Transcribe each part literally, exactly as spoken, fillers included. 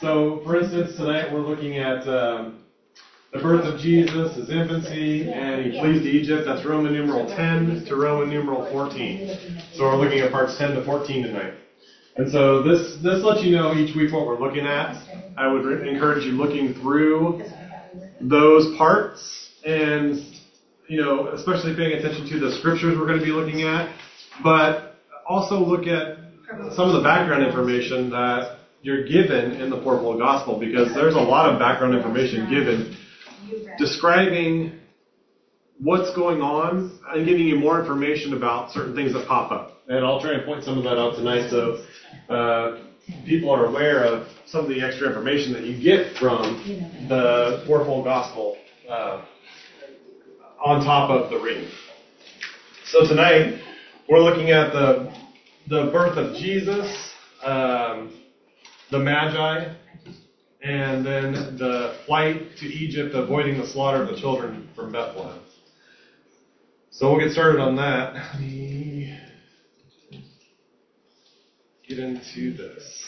so, for instance, tonight we're looking at um, the birth of Jesus, his infancy, and he flees to Egypt. That's Roman numeral ten to Roman numeral fourteen. So we're looking at parts ten to fourteen tonight. And so this this lets you know each week what we're looking at. I would re- encourage you looking through those parts and, you know, especially paying attention to the scriptures we're going to be looking at, but also look at some of the background information that you're given in the fourfold gospel, because there's a lot of background information given describing what's going on and giving you more information about certain things that pop up. And I'll try and point some of that out tonight so uh, people are aware of some of the extra information that you get from the fourfold gospel uh, on top of the reading. So tonight we're looking at the the birth of Jesus, um, the Magi, and then the flight to Egypt, avoiding the slaughter of the children from Bethlehem. So we'll get started on that. Let me get into this.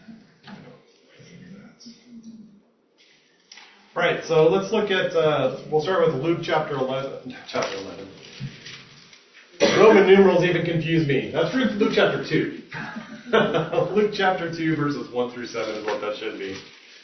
Right, so let's look at, uh, we'll start with Luke chapter eleven. Chapter eleven. Roman numerals even confuse me. That's Luke chapter two. Luke chapter two, verses one through seven is what that should be.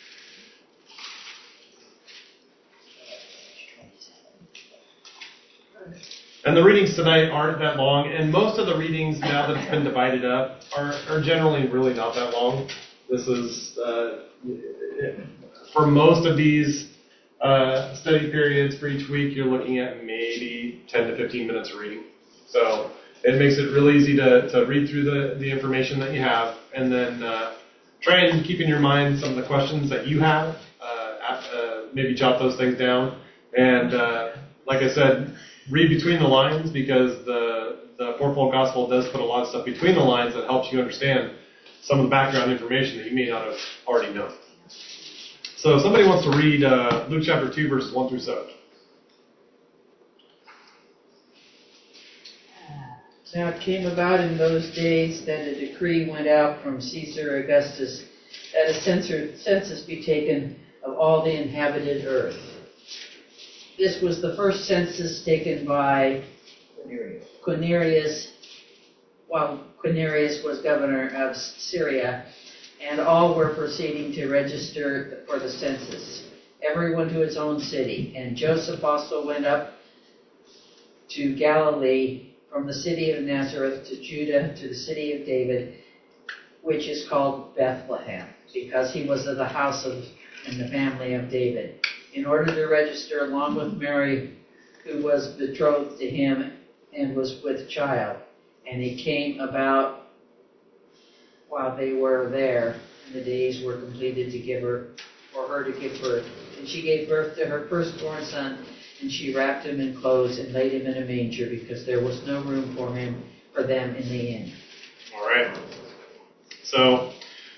And the readings tonight aren't that long, and most of the readings, now that it's been divided up, are, are generally really not that long. This is, uh, for most of these uh, study periods for each week, you're looking at maybe ten to fifteen minutes of reading. So it makes it real easy to, to read through the, the information that you have, and then uh, try and keep in your mind some of the questions that you have. Uh, at, uh, maybe jot those things down. And uh, like I said, read between the lines, because the, the fourfold gospel does put a lot of stuff between the lines that helps you understand some of the background information that you may not have already known. So if somebody wants to read uh, Luke chapter two, verses one through seven. Now it came about in those days that a decree went out from Caesar Augustus that a census be taken of all the inhabited earth. This was the first census taken by Quirinius, Quirinius while Quirinius was governor of Syria, and all were proceeding to register for the census, everyone to his own city. And Joseph also went up to Galilee, from the city of Nazareth to Judah, to the city of David, which is called Bethlehem, because he was of the house of and the family of David, in order to register along with Mary, who was betrothed to him and was with child. And it came about while they were there, and the days were completed to give her, for her to give birth. And she gave birth to her firstborn son, and she wrapped him in clothes and laid him in a manger, because there was no room for him for them in the inn. All right. So,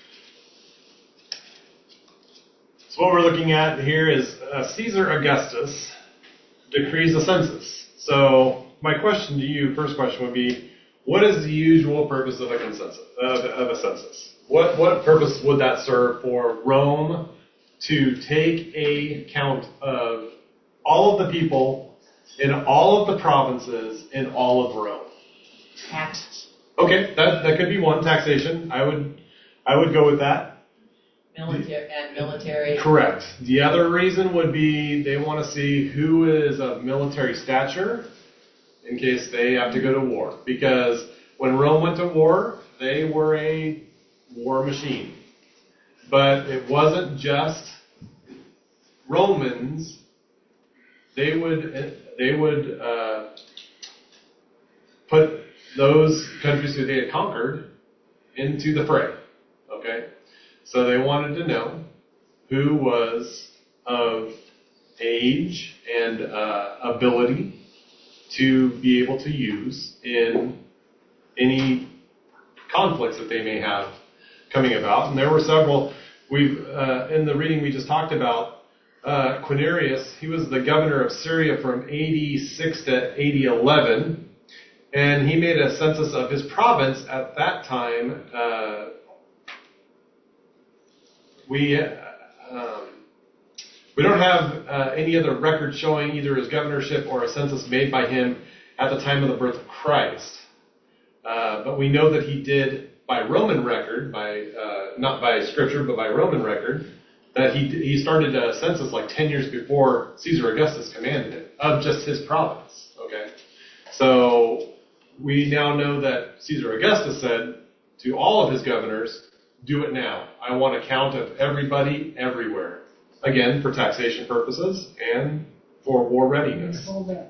so what we're looking at here is uh, Caesar Augustus decrees a census. So my question to you, first question would be, what is the usual purpose of a consensus, of, of a census? What what purpose would that serve for Rome to take a count of all of the people in all of the provinces in all of Rome? Taxes. Okay, that that could be one, taxation. I would I would go with that. Military and military. Correct. The other reason would be they want to see who is of military stature in case they have to go to war. Because when Rome went to war, they were a war machine. But it wasn't just Romans. They would they would uh, put those countries who they had conquered into the fray. Okay, so they wanted to know who was of age and uh, ability to be able to use in any conflicts that they may have coming about. And there were several. We've uh, in the reading we just talked about. Uh, Quirinius, he was the governor of Syria from A D six to A D eleven, and he made a census of his province at that time. Uh, we uh, um, we don't have uh, any other record showing either his governorship or a census made by him at the time of the birth of Christ. Uh, but we know that he did by Roman record, by uh, not by scripture, but by Roman record, that he he started a census like ten years before Caesar Augustus commanded it, of just his province. Okay, so we now know that Caesar Augustus said to all of his governors, do it now. I want a count of everybody everywhere. Again, for taxation purposes and for war readiness.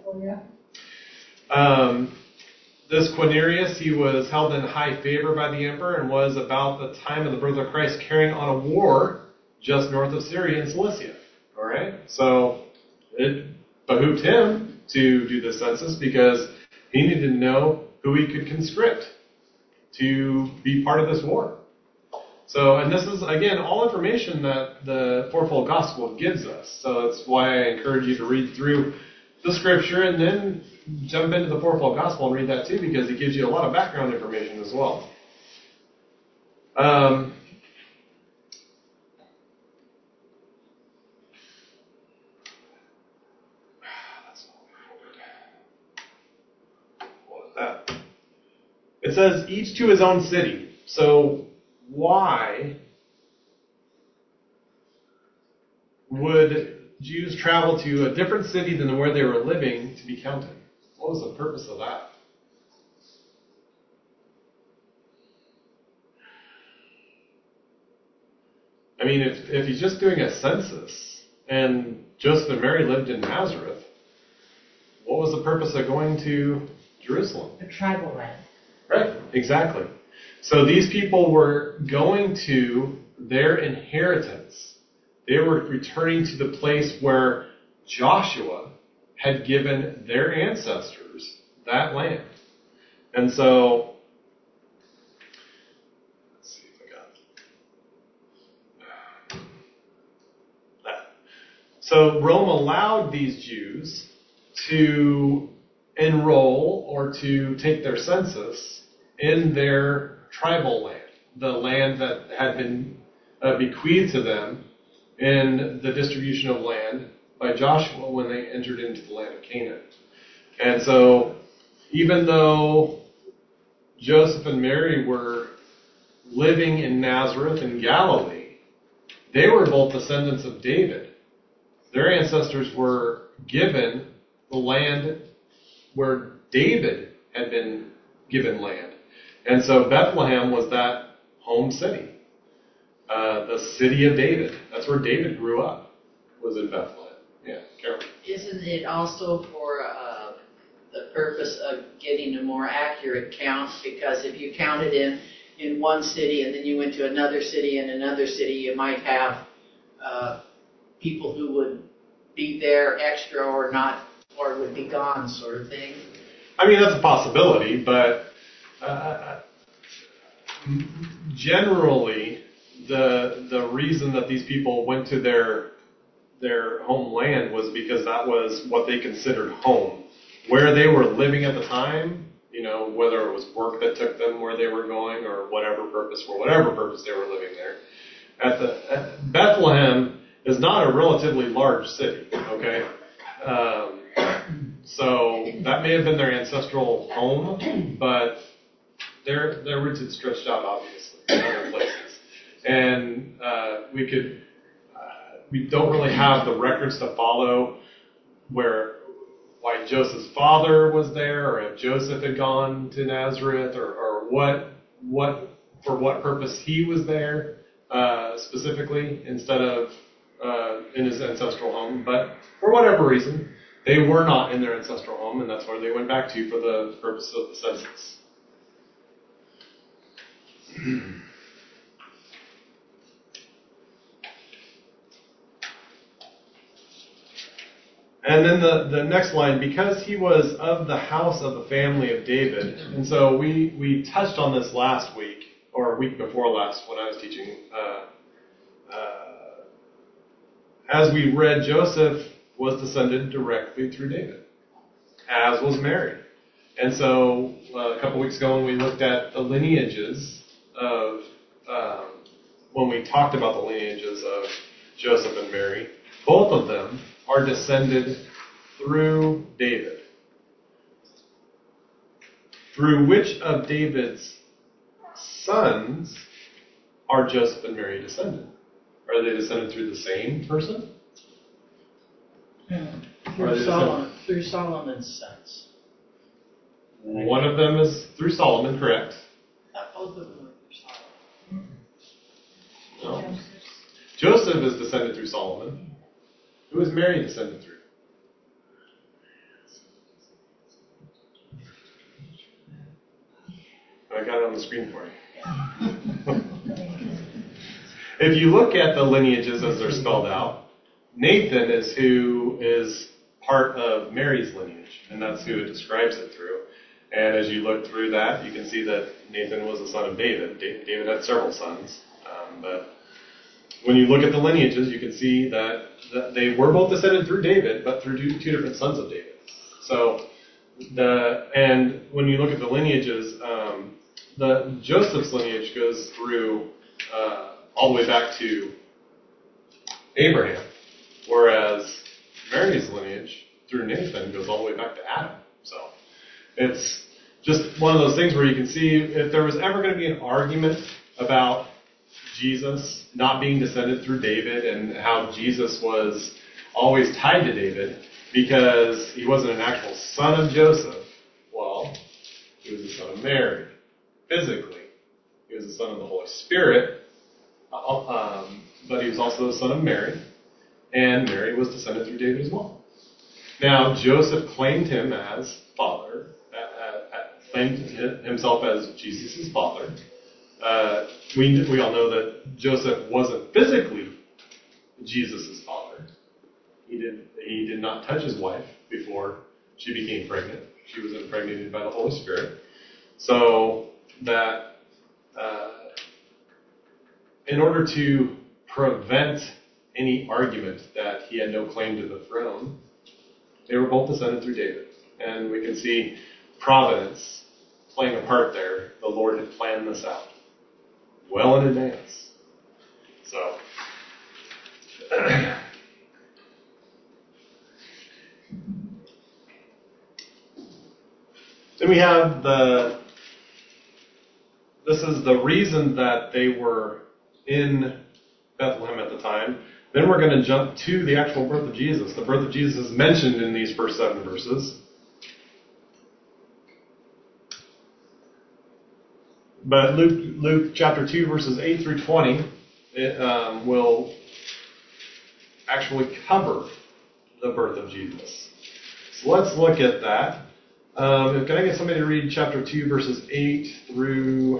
Um, this Quirinius, he was held in high favor by the emperor and was about the time of the birth of Christ carrying on a war just north of Syria and Cilicia. All right? So it behooved him to do the census because he needed to know who he could conscript to be part of this war. So, and this is, again, all information that the fourfold gospel gives us. So that's why I encourage you to read through the scripture and then jump into the fourfold gospel and read that too, because it gives you a lot of background information as well. Um, what was that? It says each to his own city. So why would Jews travel to a different city than where they were living to be counted? What was the purpose of that? I mean, if if he's just doing a census and Joseph and Mary lived in Nazareth, what was the purpose of going to Jerusalem? A tribal land. Right, exactly. So these people were going to their inheritance. They were returning to the place where Joshua had given their ancestors that land. And so, let's see if I got that. So Rome allowed these Jews to enroll or to take their census in their tribal land, the land that had been uh, bequeathed to them in the distribution of land by Joshua when they entered into the land of Canaan. And so, even though Joseph and Mary were living in Nazareth in Galilee, they were both descendants of David. Their ancestors were given the land where David had been given land. And so Bethlehem was that home city. Uh, the city of David. That's where David grew up, was in Bethlehem. Yeah, Carol. Isn't it also for uh, the purpose of getting a more accurate count? Because if you counted in, in one city and then you went to another city and another city, you might have uh, people who would be there extra or not, or would be gone, sort of thing. I mean, that's a possibility, but uh, generally, the the reason that these people went to their their homeland was because that was what they considered home. Where they were living at the time, you know, whether it was work that took them where they were going or whatever purpose, for whatever purpose they were living there. At the at Bethlehem is not a relatively large city, okay? Um, so that may have been their ancestral home, but their their roots had stretched out, obviously, in other places. And uh, we could, uh, we don't really have the records to follow where, why Joseph's father was there, or if Joseph had gone to Nazareth, or, or what, what, for what purpose he was there uh, specifically instead of uh, in his ancestral home. But for whatever reason, they were not in their ancestral home, and that's where they went back to for the purpose of the census. And then the, the next line, because he was of the house of the family of David. And so we, we touched on this last week, or a week before last when I was teaching. Uh, uh, as we read, Joseph was descended directly through David, as was Mary. And so uh, a couple weeks ago when we looked at the lineages of um, when we talked about the lineages of Joseph and Mary, both of them are descended through David. Through which of David's sons are Joseph and Mary descended? Are they descended through the same person? Yeah. Through, Solomon, through Solomon's sons. One of them is through Solomon, correct? Not both of them are through Solomon. No. Joseph is descended through Solomon. Who is Mary descended through? I got it on the screen for you. If you look at the lineages as they're spelled out, Nathan is who is part of Mary's lineage, and that's who it describes it through. And as you look through that, you can see that Nathan was a son of David. David had several sons, um, but when you look at the lineages, you can see that, that they were both descended through David, but through two, two different sons of David. So, the and when you look at the lineages, um, the Joseph's lineage goes through uh, all the way back to Abraham, whereas Mary's lineage through Nathan goes all the way back to Adam. So it's just one of those things where you can see if there was ever going to be an argument about Jesus not being descended through David and how Jesus was always tied to David because he wasn't an actual son of Joseph. Well, he was the son of Mary. Physically, he was the son of the Holy Spirit, um, but he was also the son of Mary, and Mary was descended through David as well. Now, Joseph claimed him as father, uh, uh, claimed himself as Jesus' father. Uh, we we all know that Joseph wasn't physically Jesus' father. He did he did not touch his wife before she became pregnant. She was impregnated by the Holy Spirit. So that uh, in order to prevent any argument that he had no claim to the throne, they were both descended through David. And we can see providence playing a part there. The Lord had planned this out well in advance. So, then we have the, this is the reason that they were in Bethlehem at the time. Then we're going to jump to the actual birth of Jesus. The birth of Jesus is mentioned in these first seven verses. But Luke, Luke chapter two, verses eight through twenty, it, um, will actually cover the birth of Jesus. So let's look at that. Um, can I get somebody to read chapter two, verses eight through...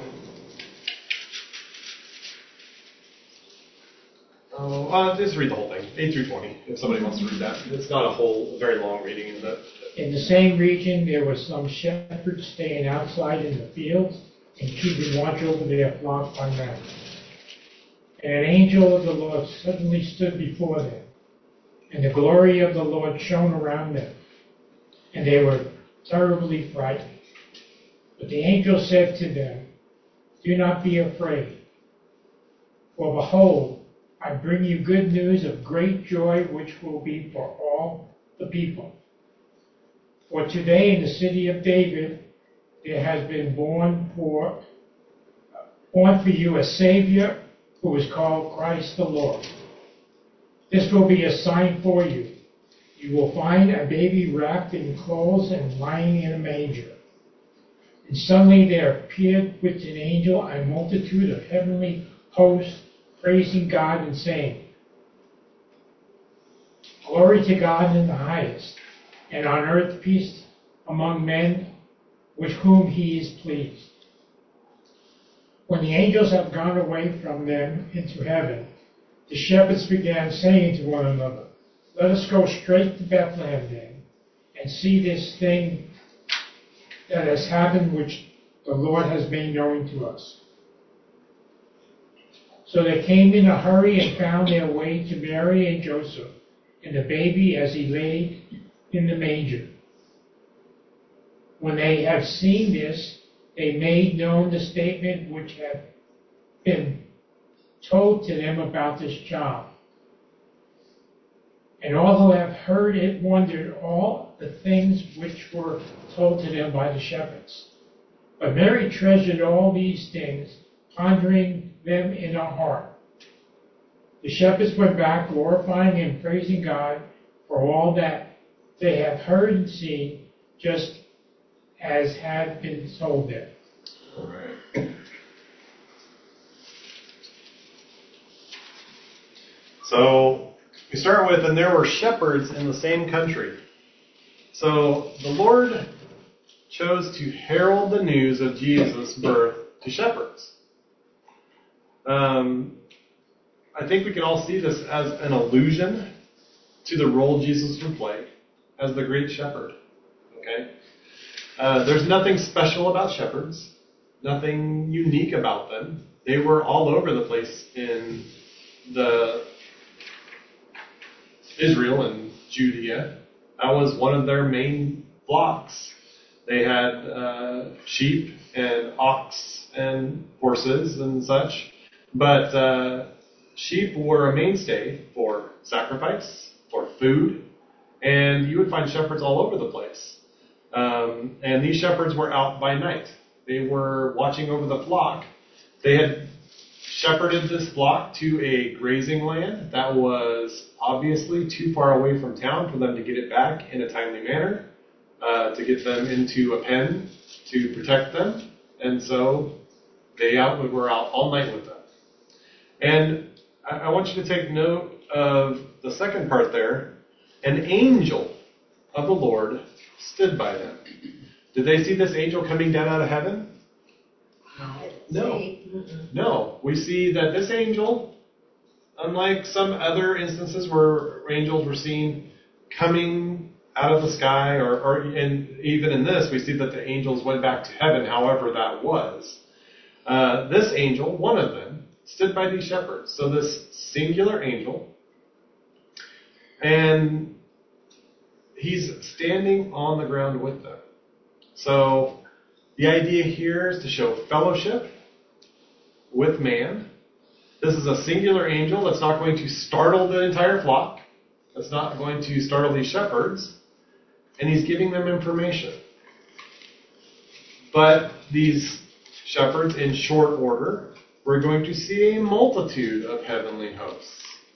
Oh, uh, just read the whole thing, eight through twenty, if somebody wants to read that. It's not a whole, very long reading. In, the, in the same region, there were some shepherds staying outside in the fields and keeping watch over their flock by night. And an angel of the Lord suddenly stood before them, and the glory of the Lord shone around them, and they were terribly frightened. But the angel said to them, "Do not be afraid, for behold, I bring you good news of great joy, which will be for all the people. For today in the city of David there has been born for, born for you a Savior who is called Christ the Lord. This will be a sign for you. You will find a baby wrapped in clothes and lying in a manger." And suddenly there appeared with an angel a multitude of heavenly hosts, praising God and saying, "Glory to God in the highest, and on earth peace among men with whom he is pleased." When the angels had gone away from them into heaven, the shepherds began saying to one another, "Let us go straight to Bethlehem then, and see this thing that has happened, which the Lord has made known to us." So they came in a hurry and found their way to Mary and Joseph and the baby as he lay in the manger. When they had seen this, they made known the statement which had been told to them about this child. And all who have heard it wondered all the things which were told to them by the shepherds. But Mary treasured all these things, pondering them in her heart. The shepherds went back, glorifying and praising God for all that they had heard and seen, just as had been told them. All right. So we start with, and there were shepherds in the same country. So the Lord chose to herald the news of Jesus' birth to shepherds. Um, I think we can all see this as an allusion to the role Jesus would play as the great shepherd. Okay? Uh, there's nothing special about shepherds, nothing unique about them. They were all over the place in the Israel and Judea. That was one of their main flocks. They had uh, sheep and ox and horses and such, but uh, sheep were a mainstay for sacrifice, for food, and you would find shepherds all over the place. Um, and these shepherds were out by night. They were watching over the flock. They had shepherded this flock to a grazing land that was obviously too far away from town for them to get it back in a timely manner, uh, to get them into a pen to protect them. And so they out, were out all night with them. And I, I want you to take note of the second part there. An angel of the Lord stood by them. Did they see this angel coming down out of heaven? No. No. We see that this angel, unlike some other instances where angels were seen coming out of the sky, or, or and even in this, we see that the angels went back to heaven, however that was. Uh, this angel, one of them, stood by these shepherds. So this singular angel, and he's standing on the ground with them. So the idea here is to show fellowship with man. This is a singular angel that's not going to startle the entire flock. That's not going to startle these shepherds. And he's giving them information. But these shepherds, in short order, we're going to see a multitude of heavenly hosts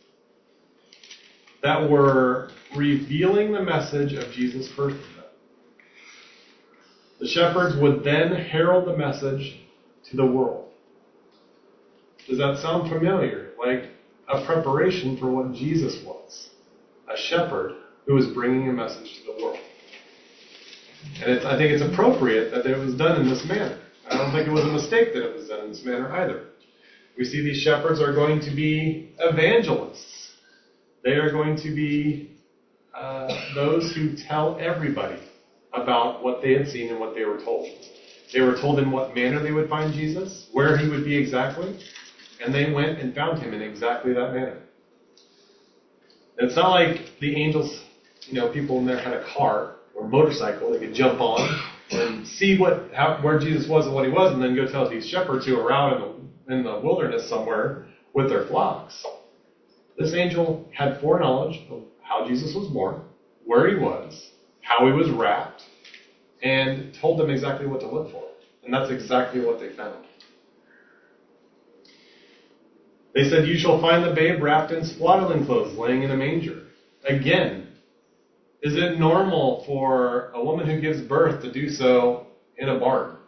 that were revealing the message of Jesus' birth to them. The shepherds would then herald the message to the world. Does that sound familiar? Like a preparation for what Jesus was. A shepherd who was bringing a message to the world. And it's, I think it's appropriate that it was done in this manner. I don't think it was a mistake that it was done in this manner either. We see these shepherds are going to be evangelists. They are going to be uh, those who tell everybody about what they had seen and what they were told. They were told in what manner they would find Jesus, where he would be exactly, and they went and found him in exactly that manner. It's not like the angels, you know, people in there had a car or motorcycle they could jump on and see what how, where Jesus was and what he was, and then go tell these shepherds who are out in the, in the wilderness somewhere with their flocks. This angel had foreknowledge of how Jesus was born, where he was, how he was wrapped, and told them exactly what to look for. And that's exactly what they found. They said, "You shall find the babe wrapped in swaddling clothes, laying in a manger." Again, is it normal for a woman who gives birth to do so in a barn?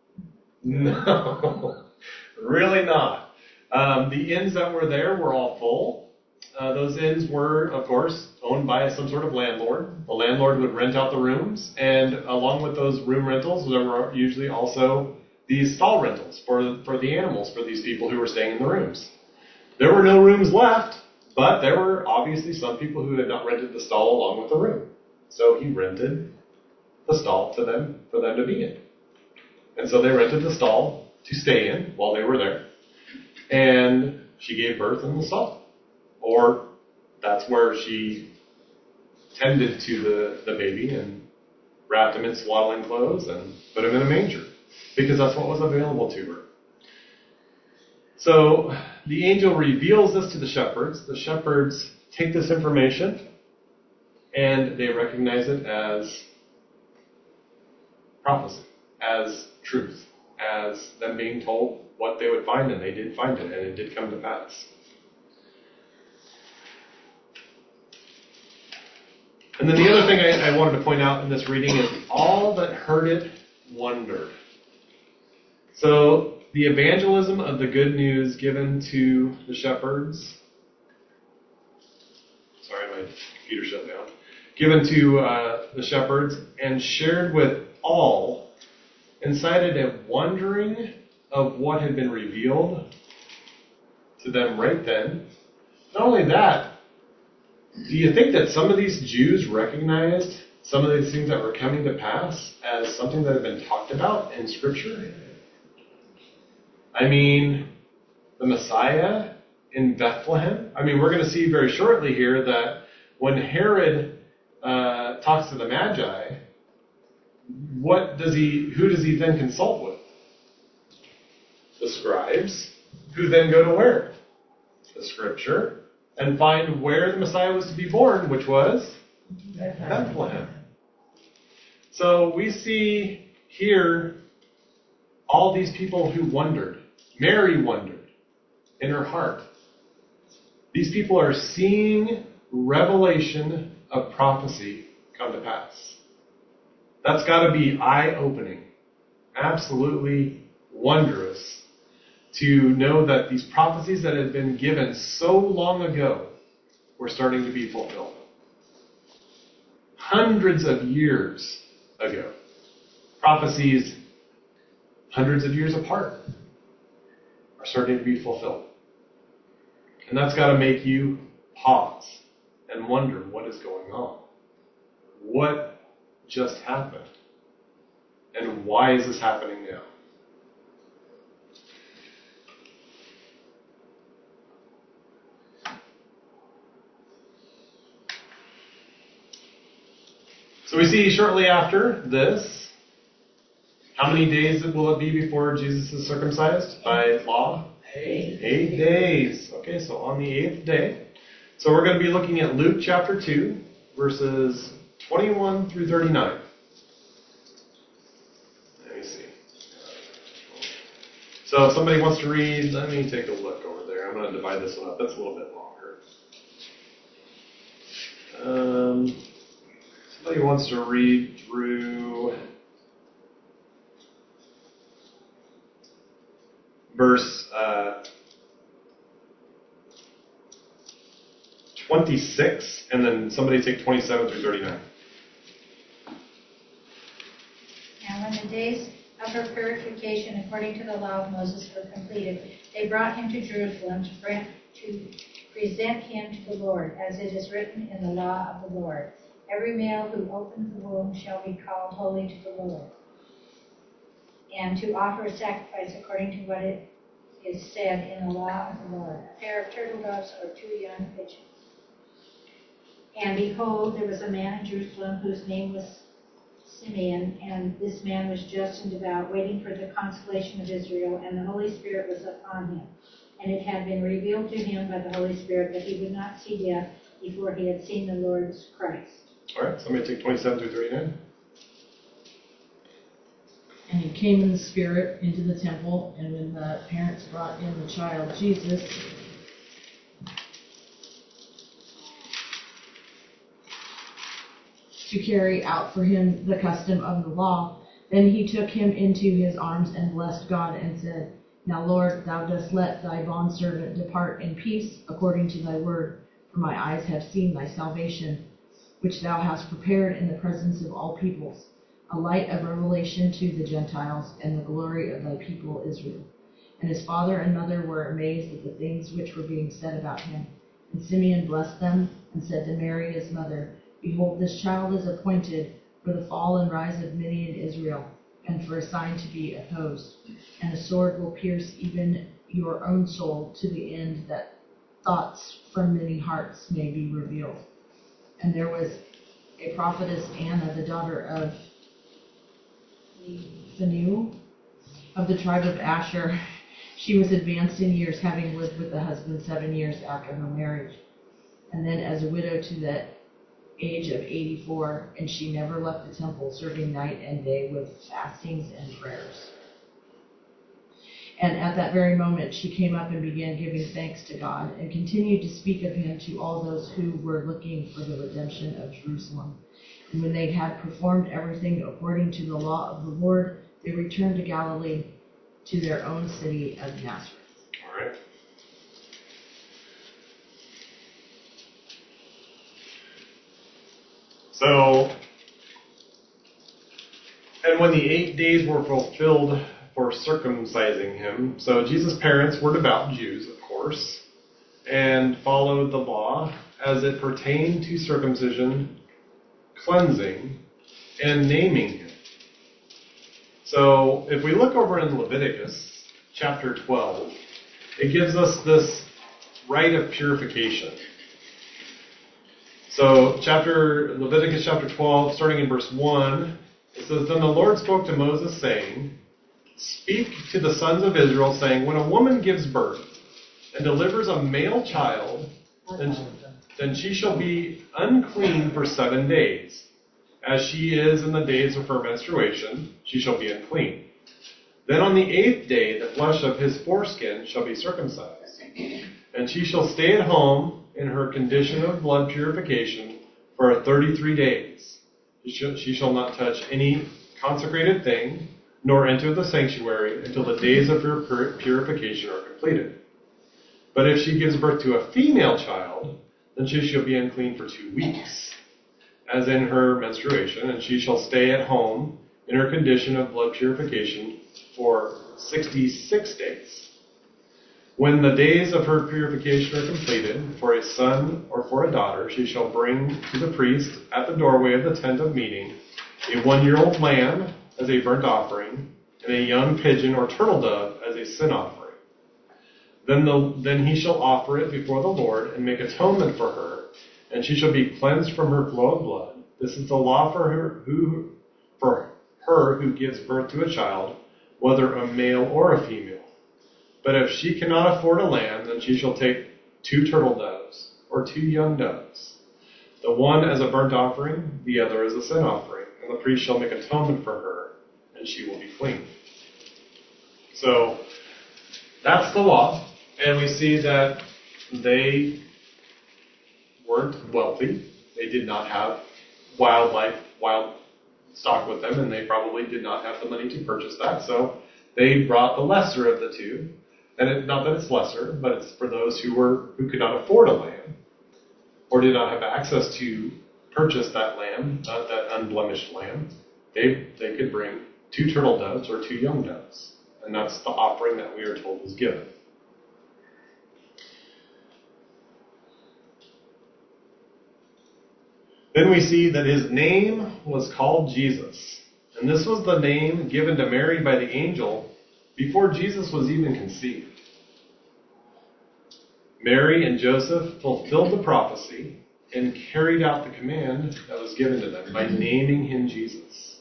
No, really not. Um, the inns that were there were all full. Uh, those inns were, of course, owned by some sort of landlord. The landlord would rent out the rooms, and along with those room rentals, there were usually also these stall rentals for, for the animals for these people who were staying in the rooms. There were no rooms left, but there were obviously some people who had not rented the stall along with the room. So he rented the stall to them for them to be in. And so they rented the stall to stay in while they were there. And she gave birth in the stall. Or that's where she tended to the, the baby and wrapped him in swaddling clothes and put him in a manger. Because that's what was available to her. So the angel reveals this to the shepherds. The shepherds take this information and they recognize it as prophecy, as truth, as them being told what they would find, and they did find it, and it did come to pass. And then the other thing I, I wanted to point out in this reading is all that heard it wondered. So the evangelism of the good news given to the shepherds, sorry, my computer shut down, given to uh, the shepherds and shared with all, incited a wondering of what had been revealed to them right then. Not only that, do you think that some of these Jews recognized some of these things that were coming to pass as something that had been talked about in Scripture? I mean, the Messiah in Bethlehem. I mean, we're going to see very shortly here that when Herod uh, talks to the Magi, what does he? Who does he then consult with? The scribes, who then go to where? The Scripture, and find where the Messiah was to be born, which was Bethlehem. So we see here all these people who wondered. Mary wondered in her heart. These people are seeing revelation of prophecy come to pass. That's got to be eye-opening, absolutely wondrous to know that these prophecies that had been given so long ago were starting to be fulfilled. Hundreds of years ago. Prophecies hundreds of years apart are starting to be fulfilled. And that's got to make you pause and wonder what is going on. What just happened? And why is this happening now? So we see shortly after this, how many days will it be before Jesus is circumcised by law? Eight. Eight days. Okay, so on the eighth day. So we're going to be looking at Luke chapter two, verses twenty-one through thirty-nine. Let me see. So if somebody wants to read, let me take a look over there. I'm going to divide this one up. That's a little bit longer. Um, somebody wants to read through verse uh, twenty-six, and then somebody take twenty-seven through thirty-nine. Now when the days of her purification according to the law of Moses were completed, they brought him to Jerusalem to, grant, to present him to the Lord, as it is written in the law of the Lord. Every male who opens the womb shall be called holy to the Lord, and to offer a sacrifice according to what it is said in the law of the Lord, a pair of turtle doves or two young pigeons. And behold, there was a man in Jerusalem whose name was Simeon, and this man was just and devout, waiting for the consolation of Israel, and the Holy Spirit was upon him. And it had been revealed to him by the Holy Spirit that he would not see death before he had seen the Lord's Christ. All right, somebody take twenty-seven through thirty-nine. And he came in the Spirit into the temple, and when the parents brought in the child Jesus, to carry out for him the custom of the law, then he took him into his arms and blessed God and said, Now, Lord, thou dost let thy bondservant depart in peace according to thy word, for my eyes have seen thy salvation, which thou hast prepared in the presence of all peoples, a light of revelation to the Gentiles, and the glory of thy people Israel. And his father and mother were amazed at the things which were being said about him. And Simeon blessed them, and said to Mary his mother, Behold, this child is appointed for the fall and rise of many in Israel, and for a sign to be opposed. And a sword will pierce even your own soul, to the end that thoughts from many hearts may be revealed. And there was a prophetess Anna, the daughter of Phanuel, of the tribe of Asher. She was advanced in years, having lived with the husband seven years after her marriage, and then as a widow to the age of eighty-four, and she never left the temple, serving night and day with fastings and prayers. And at that very moment she came up and began giving thanks to God, and continued to speak of him to all those who were looking for the redemption of Jerusalem. And when they had performed everything according to the law of the Lord, they returned to Galilee, to their own city of Nazareth. All right. So, and when the eight days were fulfilled for circumcising him, so Jesus' parents were devout Jews, of course, and followed the law as it pertained to circumcision, cleansing, and naming him. So, if we look over in Leviticus chapter twelve, it gives us this rite of purification. So, chapter Leviticus chapter twelve, starting in verse one, it says, "Then the Lord spoke to Moses, saying, Speak to the sons of Israel, saying, When a woman gives birth and delivers a male child, then, then she shall be unclean for seven days. As she is in the days of her menstruation, she shall be unclean. Then on the eighth day the flesh of his foreskin shall be circumcised, and she shall stay at home in her condition of blood purification for thirty-three days. She shall, she shall not touch any consecrated thing, nor enter the sanctuary until the days of her pur- purification are completed. But if she gives birth to a female child, then she shall be unclean for two weeks, as in her menstruation, and she shall stay at home in her condition of blood purification for sixty-six days. When the days of her purification are completed, for a son or for a daughter, she shall bring to the priest at the doorway of the tent of meeting a one-year-old lamb as a burnt offering, and a young pigeon or turtle dove as a sin offering. Then, the, then he shall offer it before the Lord and make atonement for her, and she shall be cleansed from her flow of blood. This is the law for her who, for her who gives birth to a child, whether a male or a female. But if she cannot afford a lamb, then she shall take two turtle doves or two young doves, the one as a burnt offering, the other as a sin offering. And the priest shall make atonement for her, and she will be clean." So that's the law, and we see that they weren't wealthy. They did not have wildlife, wild stock with them, and they probably did not have the money to purchase that. So they brought the lesser of the two. And it, not that it's lesser, but it's for those who were who could not afford a lamb or did not have access to purchase that lamb, uh, that unblemished lamb. They they could bring two turtle doves or two young doves, and that's the offering that we are told was given. Then we see that his name was called Jesus, and this was the name given to Mary by the angel before Jesus was even conceived. Mary and Joseph fulfilled the prophecy and carried out the command that was given to them by naming him Jesus.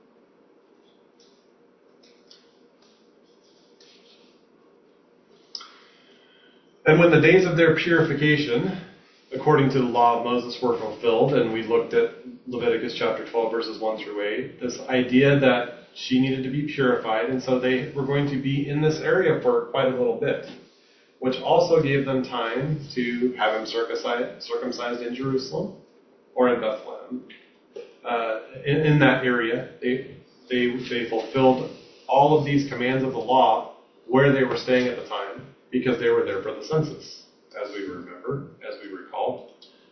And when the days of their purification, according to the law of Moses, were fulfilled, and we looked at Leviticus chapter twelve, verses one through eight, this idea that she needed to be purified, and so they were going to be in this area for quite a little bit, which also gave them time to have him circumcised, circumcised in Jerusalem or in Bethlehem. Uh, in, in that area, they, they, they fulfilled all of these commands of the law where they were staying at the time, because they were there for the census, as we remember, as we recall.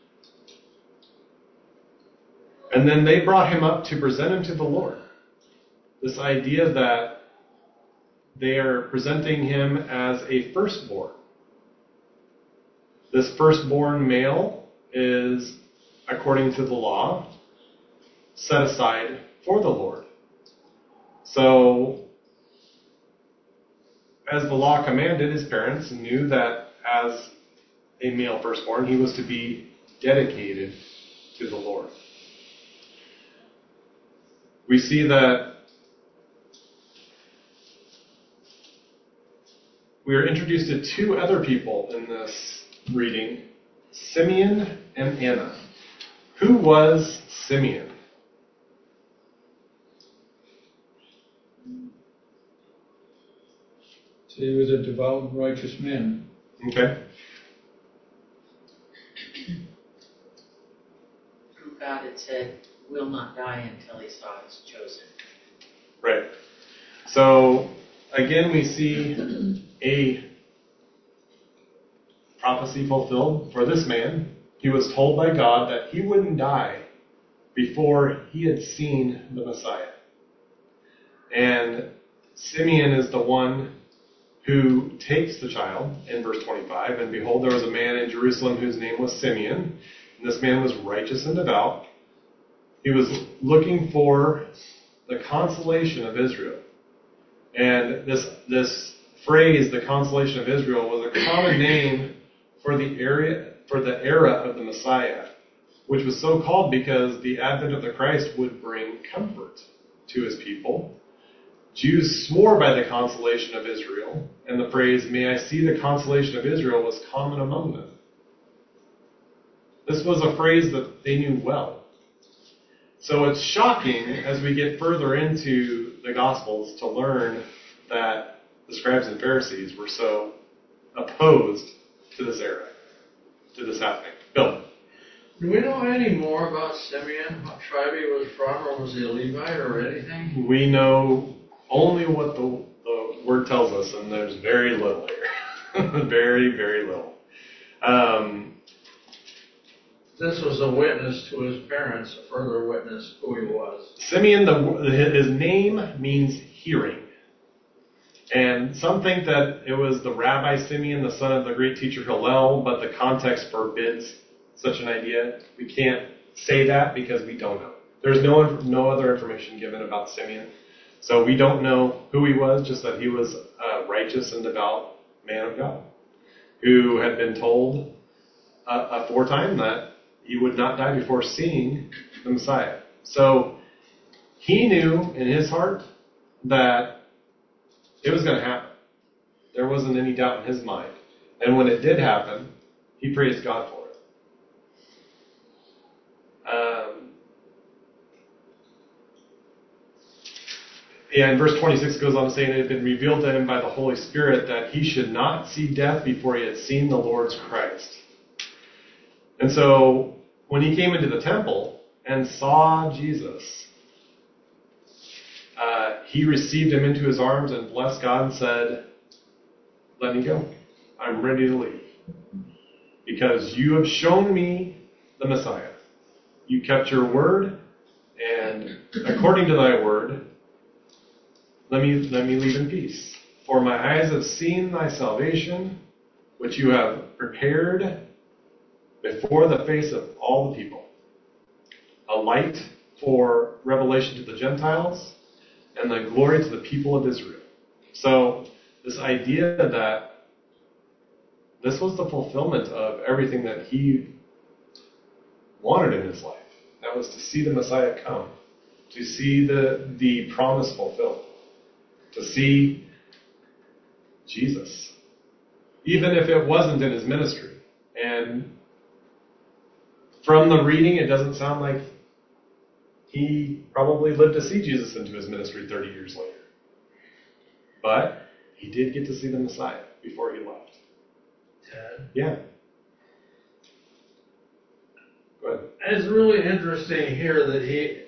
And then they brought him up to present him to the Lord. This idea that they are presenting him as a firstborn. This firstborn male is, according to the law, set aside for the Lord. So, as the law commanded, his parents knew that as a male firstborn, he was to be dedicated to the Lord. We see that we are introduced to two other people in this reading, Simeon and Anna. Who was Simeon? So he was a devout, righteous man. Okay. Who God had said will not die until he saw his chosen. Right. So, again, we see a prophecy fulfilled for this man. He was told by God that he wouldn't die before he had seen the Messiah. And Simeon is the one who takes the child in verse twenty-five. And behold, there was a man in Jerusalem whose name was Simeon. And this man was righteous and devout. He was looking for the consolation of Israel. And this this phrase, the consolation of Israel, was a common name for the area for the era of the Messiah, which was so called because the advent of the Christ would bring comfort to his people. Jews swore by the consolation of Israel, and the phrase, "May I see the consolation of Israel," was common among them. This was a phrase that they knew well. So it's shocking as we get further into the Gospels to learn that the scribes and Pharisees were so opposed to this era, to this happening. Bill? Do we know any more about Simeon, what tribe he was from, or was he a Levite or anything? We know only what the, the Word tells us, and there's very little here. very, very little. Um, This was a witness to his parents, a further witness who he was. Simeon, the, his name means hearing. And some think that it was the Rabbi Simeon, the son of the great teacher Hillel, but the context forbids such an idea. We can't say that because we don't know. There's no no other information given about Simeon. So we don't know who he was, just that he was a righteous and devout man of God who had been told uh, aforetime that he would not die before seeing the Messiah. So he knew in his heart that it was going to happen. There wasn't any doubt in his mind. And when it did happen, he praised God for it. Um, yeah, and verse twenty-six goes on to say, "And it had been revealed to him by the Holy Spirit that he should not see death before he had seen the Lord's Christ." And so, when he came into the temple and saw Jesus, uh, he received him into his arms and blessed God and said, "Let me go. I'm ready to leave. Because you have shown me the Messiah. You kept your word, and according to thy word, let me, let me leave in peace. For my eyes have seen thy salvation, which you have prepared before the face of all the people, a light for revelation to the Gentiles and the glory to the people of Israel." So this idea that this was the fulfillment of everything that he wanted in his life. That was to see the Messiah come, to see the, the promise fulfilled, to see Jesus, even if it wasn't in his ministry. And from the reading, it doesn't sound like he probably lived to see Jesus into his ministry thirty years later. But he did get to see the Messiah before he left. Ted? Yeah. Go ahead. It's really interesting here that he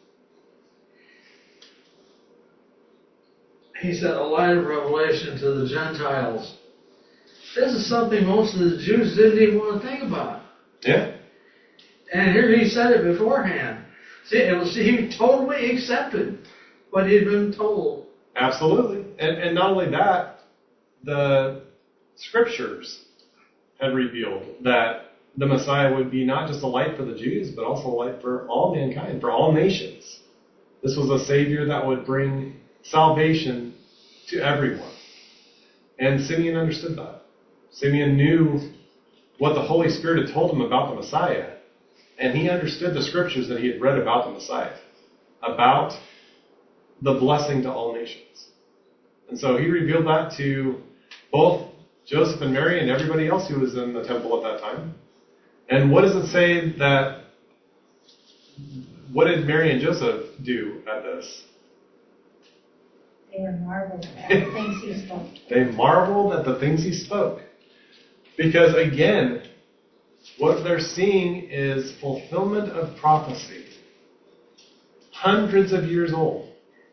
he said a light of revelation to the Gentiles. This is something most of the Jews didn't even want to think about. Yeah. And here he said it beforehand. See, it was, he totally accepted what he'd been told. Absolutely. And, and not only that, the scriptures had revealed that the Messiah would be not just a light for the Jews, but also a light for all mankind, for all nations. This was a Savior that would bring salvation to everyone. And Simeon understood that. Simeon knew what the Holy Spirit had told him about the Messiah. And he understood the scriptures that he had read about the Messiah, about the blessing to all nations. And so he revealed that to Both Joseph and Mary and everybody else who was in the temple at that time. And what does it say that, what did Mary and Joseph do at this? They were marveled at the things he spoke. They marveled at the things he spoke. Because again, what they're seeing is fulfillment of prophecy. Hundreds of years old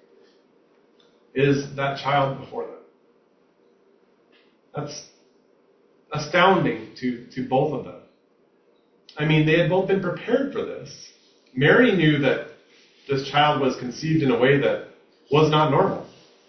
is that child before them. That's astounding to, to both of them. I mean, they had both been prepared for this. Mary knew that this child was conceived in a way that was not normal.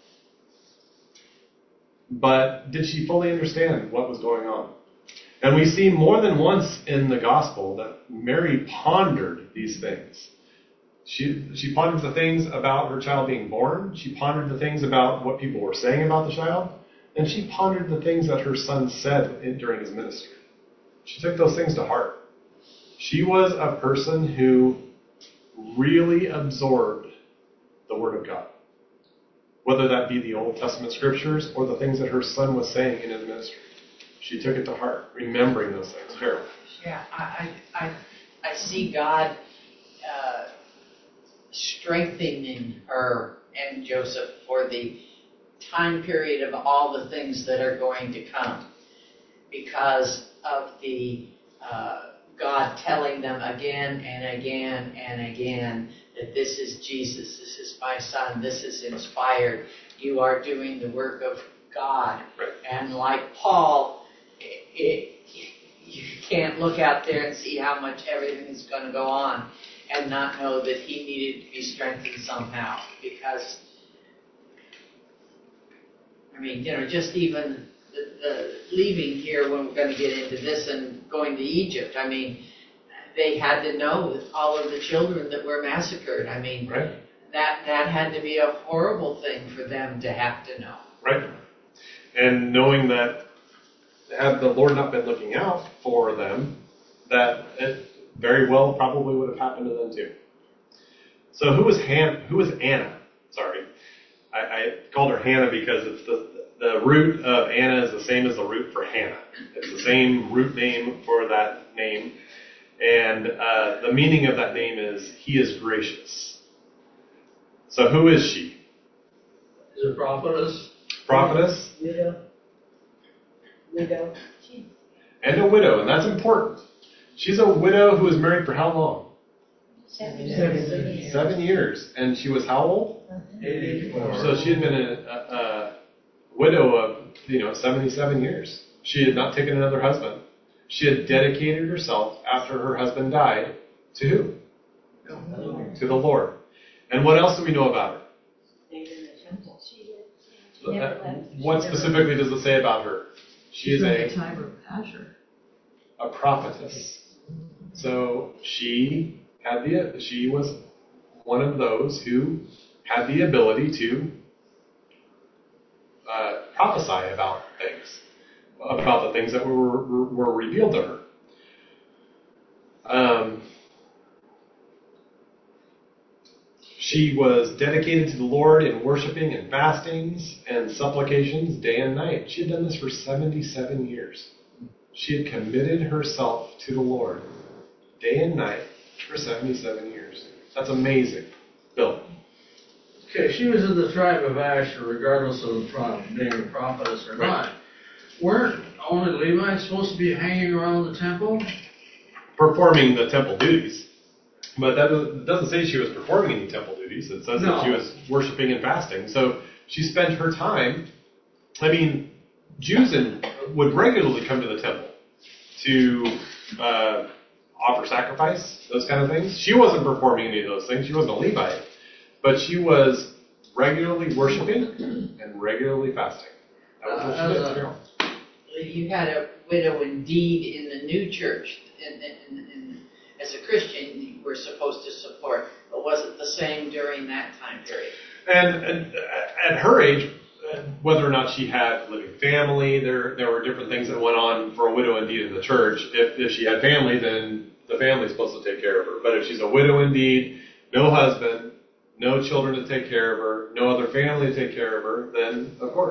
But did she fully understand what was going on? And we see more than once in the gospel that Mary pondered these things. She, she pondered the things about her child being born. She pondered the things about what people were saying about the child. And she pondered the things that her son said in, during his ministry. She took those things to heart. She was a person who really absorbed the Word of God. Whether that be the Old Testament scriptures or the things that her son was saying in his ministry. She took it to heart, remembering those things. Harold. Yeah, I, I, I, I see God uh, strengthening her and Joseph for the time period of all the things that are going to come, because of the uh, God telling them again and again and again that this is Jesus, this is my son, this is inspired, you are doing the work of God. Right. And like Paul, it, it, you can't look out there and see how much everything is going to go on and not know that he needed to be strengthened somehow. Because, I mean, you know, just even the, the leaving here when we're going to get into this and going to Egypt, I mean, they had to know all of the children that were massacred. I mean, right. that, that had to be a horrible thing for them to have to know. Right. And knowing that had the Lord not been looking out for them, that it very well probably would have happened to them too. So who was Han? Who was Anna? Sorry, I, I called her Hannah because it's the the root of Anna is the same as the root for Hannah. It's the same root name for that name, and uh, the meaning of that name is He is gracious. So who is she? Is a prophetess. Prophetess. Widow. Widow. And a widow, and that's important. She's a widow who was married for how long? Seven Seven years. Seven years. And she was how old? eighty-four. So she had been a, a, a widow of, you know, seventy-seven years. She had not taken another husband. She had dedicated herself after her husband died to who? To the Lord. And what else do we know about her? She did. Uh, Never left. What specifically does it say about her? She is During a, the time of Asher. a prophetess. So she had the she was one of those who had the ability to uh, prophesy about things, about the things that were were, were revealed to her. Um, she was dedicated to the Lord in worshiping and fastings and supplications day and night. She had done this for seventy-seven years. She had committed herself to the Lord day and night for seventy-seven years. That's amazing. Bill. Okay, she was in the tribe of Asher, regardless of the tribe being a prophetess or not. Weren't only Levites supposed to be hanging around the temple? Performing the temple duties. But that doesn't, it doesn't say she was performing any temple duties. It says No. that she was worshiping and fasting. So she spent her time, I mean, Jews in, would regularly come to the temple to uh, offer sacrifice, those kind of things. She wasn't performing any of those things. She wasn't a Levite. But she was regularly worshiping and regularly fasting. That was what she did. Uh, You had a widow indeed in the new church. And, and, and as a Christian, you were supposed to support, but wasn't the same during that time period. And, and at her age, whether or not she had living family, there there were different things that went on for a widow indeed in the church. If, if she had family, then the family's supposed to take care of her. But if she's a widow indeed, no husband, no children to take care of her, no other family to take care of her, then of course.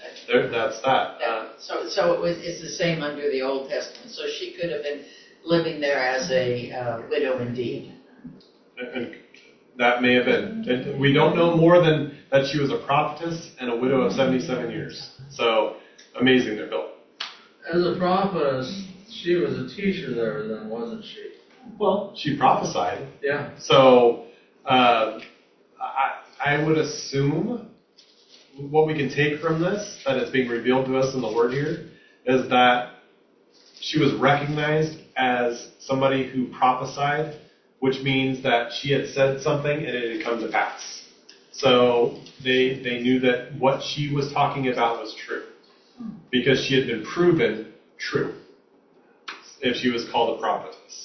There, that's that. Yeah. Uh, So, so it was, it's the same under the Old Testament. So she could have been living there as a uh, widow indeed. and that may have been. And we don't know more than that she was a prophetess and a widow of seventy-seven years. So amazing there, Bill. As a prophetess, she was a teacher there then, wasn't she? Well, she prophesied. Yeah. So uh, I, I would assume what we can take from this, that it's being revealed to us in the Word here, is that she was recognized as somebody who prophesied, which means that she had said something and it had come to pass. So they they knew that what she was talking about was true, because she had been proven true if she was called a prophetess.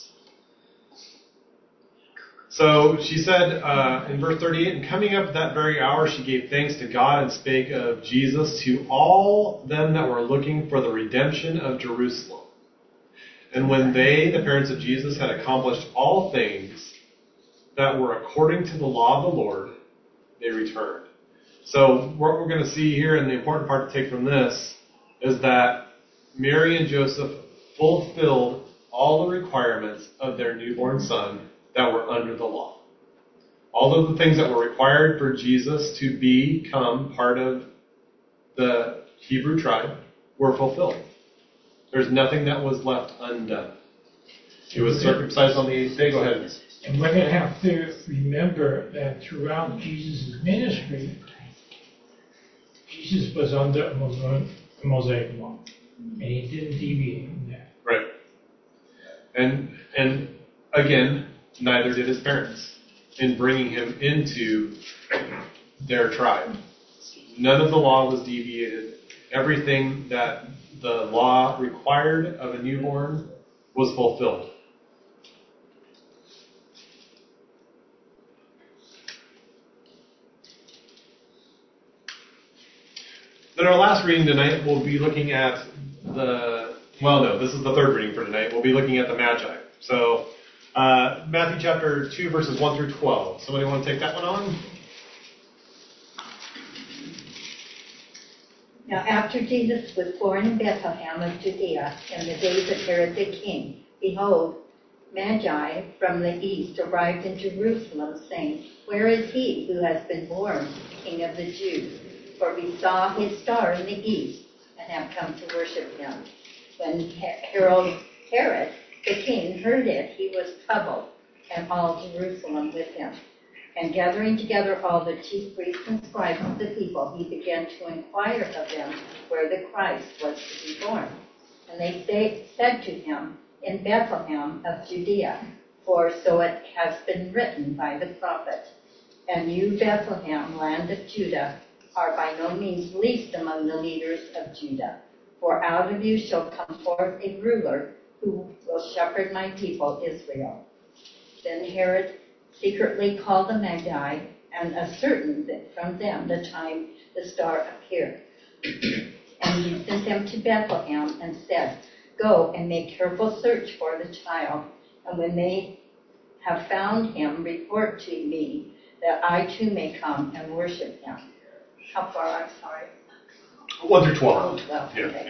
So she said uh, in verse thirty-eight, and coming up that very hour, she gave thanks to God and spake of Jesus to all them that were looking for the redemption of Jerusalem. And when they, the parents of Jesus, had accomplished all things that were according to the law of the Lord, they returned. So what we're going to see here, and the important part to take from this, is that Mary and Joseph fulfilled all the requirements of their newborn son that were under the law. All of the things that were required for Jesus to become part of the Hebrew tribe were fulfilled. There's nothing that was left undone. He was circumcised on the eighth day. Go ahead. And we're going to have to remember that throughout Jesus' ministry, Jesus was under the Mosaic law, and he didn't deviate from that. Right. And and again, neither did his parents in bringing him into their tribe. None of the law was deviated. Everything that the law required of a newborn was fulfilled. Then our last reading tonight, we'll be looking at the, well, no, this is the third reading for tonight. We'll be looking at the Magi. So, uh, Matthew chapter two, verses one through twelve. Somebody want to take that one on? Now after Jesus was born in Bethlehem of Judea in the days of Herod the king, behold, Magi from the east arrived in Jerusalem, saying, Where is he who has been born King of the Jews? For we saw his star in the east and have come to worship him. When Herod, Herod the king heard it, he was troubled, and all Jerusalem with him. And gathering together all the chief priests and scribes of the people, he began to inquire of them where the Christ was to be born. And they say, said to him, In Bethlehem of Judea, for so it has been written by the prophet, And you, Bethlehem, land of Judah, are by no means least among the leaders of Judah. For out of you shall come forth a ruler who will shepherd my people Israel. Then Herod secretly called the Magi and ascertained that from them the time the star appeared. And he sent them to Bethlehem and said, Go and make careful search for the child, and when they have found him, report to me, that I too may come and worship him. How far? I'm sorry. one through twelve. Oh, twelve, Yeah. okay.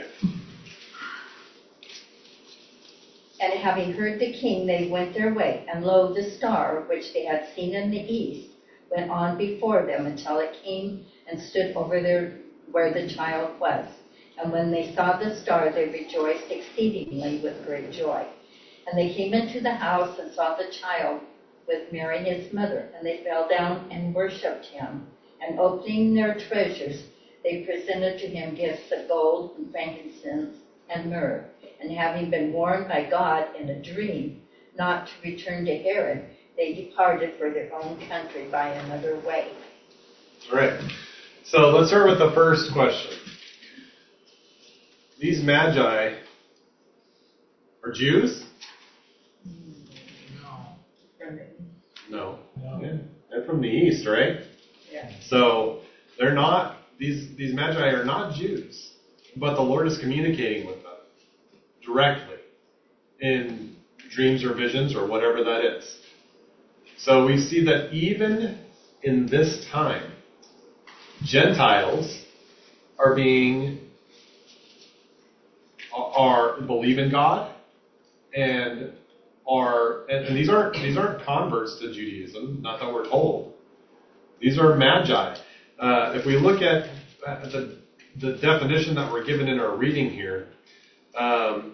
And having heard the king, they went their way, and lo, the star, which they had seen in the east, went on before them until it came and stood over there where the child was. And when they saw the star, they rejoiced exceedingly with great joy. And they came into the house and saw the child with Mary his mother, and they fell down and worshipped him. And opening their treasures, they presented to him gifts of gold and frankincense and myrrh. And having been warned by God in a dream not to return to Herod, they departed for their own country by another way. All right. So let's start with the first question. These Magi are Jews? No. No. They're from the east, right? Yeah. So they're not, these, these Magi are not Jews, but the Lord is communicating with them directly in dreams or visions or whatever that is. So we see that even in this time, Gentiles are being, are believe in God, and are, and, and these aren't, these aren't converts to Judaism, not that we're told. These are magi. Uh, if we look at the, the definition that we're given in our reading here, um,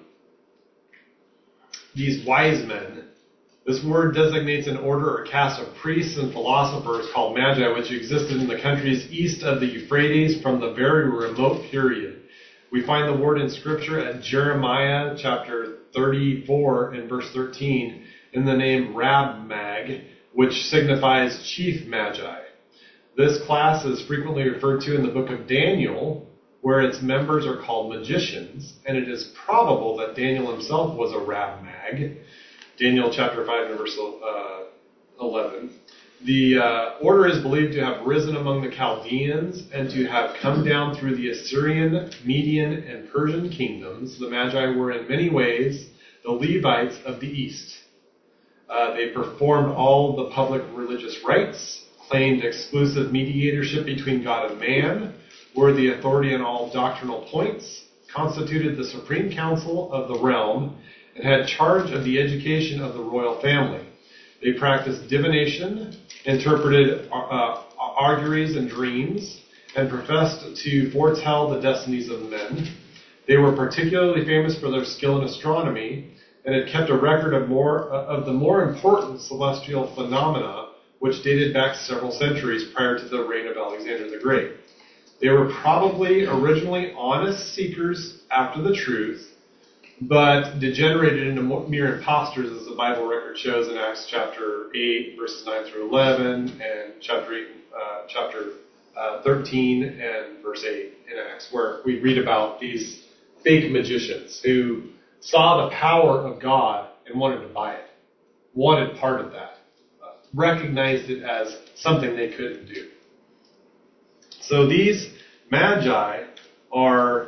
these wise men, this word designates an order or caste of priests and philosophers called magi, which existed in the countries east of the Euphrates from the very remote period. We find the word in Scripture at Jeremiah chapter thirty-four and verse thirteen in the name Rab-mag, which signifies chief magi. This class is frequently referred to in the book of Daniel, where its members are called magicians, and it is probable that Daniel himself was a Rab-mag. Daniel chapter five and verse uh, eleven. The uh, order is believed to have risen among the Chaldeans and to have come down through the Assyrian, Median, and Persian kingdoms. The Magi were in many ways the Levites of the East. Uh, they performed all the public religious rites, claimed exclusive mediatorship between God and man, were the authority on all doctrinal points, constituted the supreme council of the realm, and had charge of the education of the royal family. They practiced divination, interpreted uh, auguries and dreams, and professed to foretell the destinies of men. They were particularly famous for their skill in astronomy, and had kept a record of more uh, of the more important celestial phenomena, which dated back several centuries prior to the reign of Alexander the Great. They were probably originally honest seekers after the truth, but degenerated into mere imposters, as the Bible record shows in Acts chapter eight, verses nine through eleven, and chapter eight, uh, chapter uh, thirteen, and verse eight in Acts, where we read about these fake magicians who saw the power of God and wanted to buy it, wanted part of that, uh, recognized it as something they couldn't do. So these magi are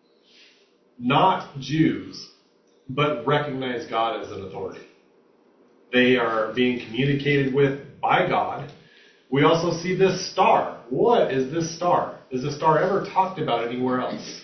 not Jews, but recognize God as an authority. They are being communicated with by God. We also see this star. What is this star? Is this star ever talked about anywhere else?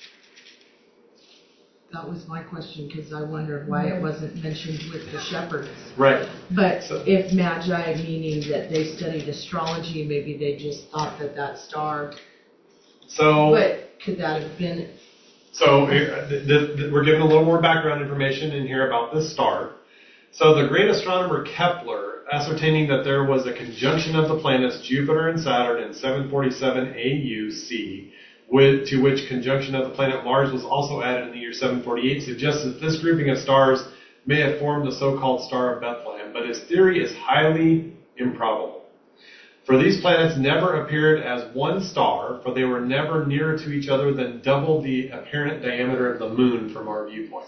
That was my question, because I wondered why it wasn't mentioned with the shepherds. Right. But So, if magi, meaning that they studied astrology, maybe they just thought that that star. so But could that have been? So here, th- th- th- we're given a little more background information in here about this star. So the great astronomer Kepler, ascertaining that there was a conjunction of the planets Jupiter and Saturn in seven forty-seven A U C, with, to which conjunction of the planet Mars was also added in the year seven forty-eight, suggests that this grouping of stars may have formed the so-called Star of Bethlehem, but his theory is highly improbable. For these planets never appeared as one star, for they were never nearer to each other than double the apparent diameter of the moon from our viewpoint.